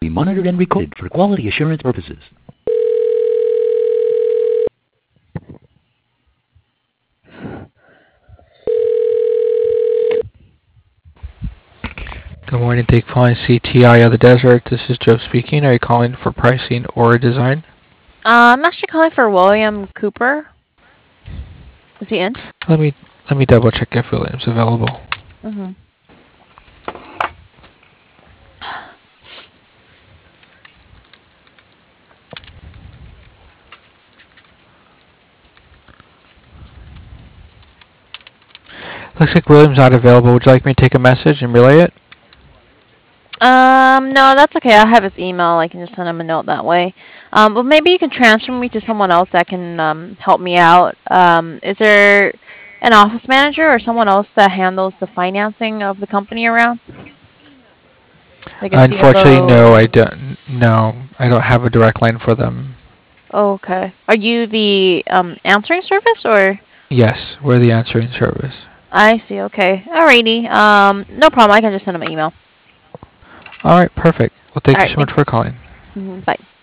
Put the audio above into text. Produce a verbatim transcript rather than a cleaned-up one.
be monitored and recorded for quality assurance purposes. Good morning, thank you for calling C T I of the Desert. This is Joe speaking. Are you calling for pricing or design? Uh, I'm actually calling for William Cooper. Is he in? Let me let me double check if William's available. Mm-hmm. Looks like William's not available. Would you like me to take a message and relay it? Um, no, that's okay. I have his email. I can just send him a note that way. Um, but maybe you can transfer me to someone else that can um, help me out. Um, is there an office manager or someone else that handles the financing of the company around? Like a Unfortunately, C F O no. or... I don't. No, I don't have a direct line for them. Oh, okay. Are you the um, answering service or... Yes, we're the answering service. I see. Okay. Alrighty. Um, no problem. I can just send him an email. All right, perfect. Well, thank All you right. so much Thank for calling. you. Mhm, bye.